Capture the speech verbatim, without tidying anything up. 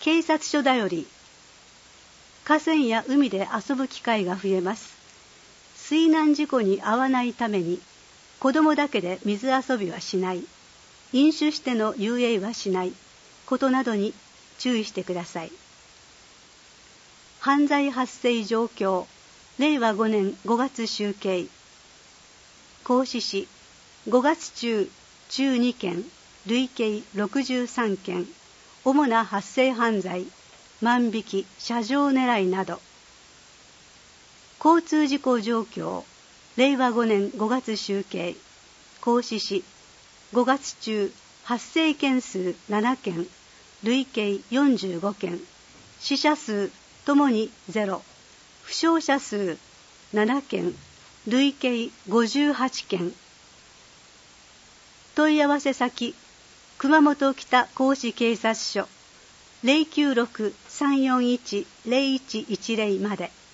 警察署だより。河川や海で遊ぶ機会が増えます。水難事故に遭わないために、子供だけで水遊びはしない、飲酒しての遊泳はしないことなどに注意してください。犯罪発生状況、れいわごねんごがつ集計。合志市、ごがつ中、中にけん、累計ろくじゅうさんけん、主な発生犯罪、万引き、車上狙いなど。交通事故状況、れいわごねんごがつ集計。合志市、ごがつ中、発生件数ななけん、累計よんじゅうごけん、死者数ともにゼロ、負傷者数ななけん、累計ごじゅうはちけん。問い合わせ先、熊本北甲子警察署 ゼロきゅうろく さんよんいち ゼロいちいちゼロ まで。